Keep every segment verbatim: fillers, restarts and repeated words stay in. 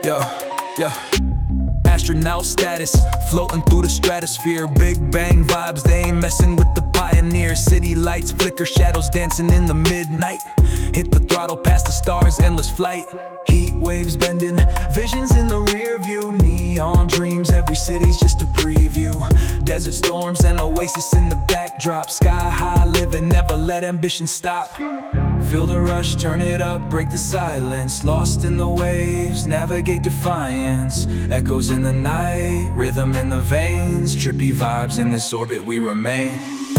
Yo, yo. Astronaut status, floating through the stratosphere. Big bang vibes, they ain't messing with the pioneers. City lights flicker, shadows dancing in the midnight. Hit the throttle past the stars, endless flight. Heat waves bending, visions in the rear view. Neon dreams, every city's just a preview. Desert storms and oasis in the backdrop. Sky high living, never let ambition stop. Feel the rush, turn it up, break the silence. Lost in the waves, navigate defiance. Echoes in the night, rhythm in the veins. Trippy vibes, in this orbit we remain.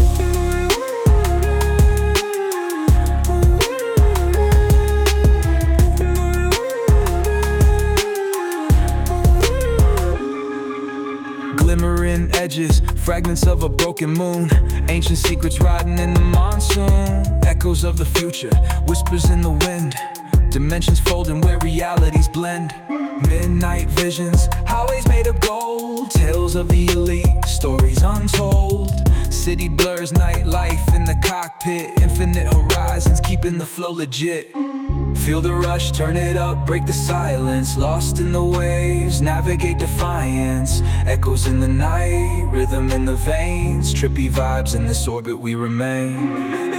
Glimmering edges, fragments of a broken moon. Ancient secrets riding in the monsoon. Echoes of the future, whispers in the wind. Dimensions folding where realities blend. Midnight visions, highways made of gold. Tales of the elite, stories untold. City blurs, nightlife in the cockpit. Infinite horizons, keeping the flow legit. Feel the rush, turn it up, break the silence. Lost in the waves, navigate defiance. Echoes in the night, rhythm in the veins. Trippy vibes, in this orbit we remain.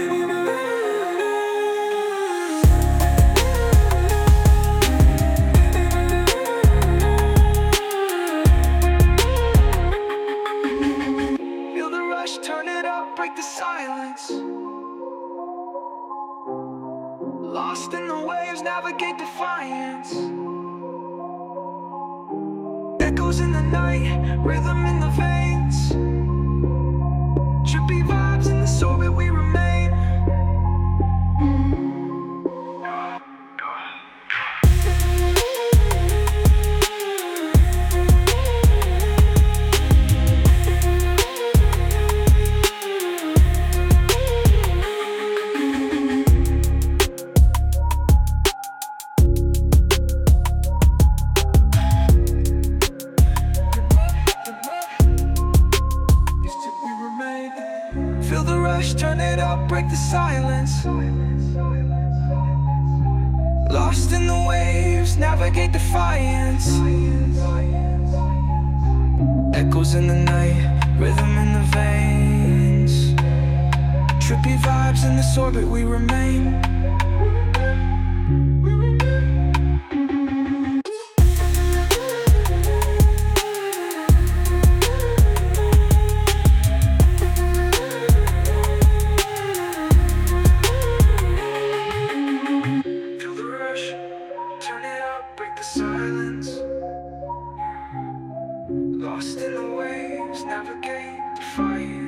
Turn it up, break the silence. Lost in the waves, navigate defiance. Echoes in the night, rhythm in the veins. Trippy vibes, in this orbit we remain. Feel the rush, turn it up, break the silence. Lost in the waves, navigate defiance. Echoes in the night, rhythm in the veins. Trippy vibes, in this orbit we remain. Silence. Lost in the waves, navigate the fire.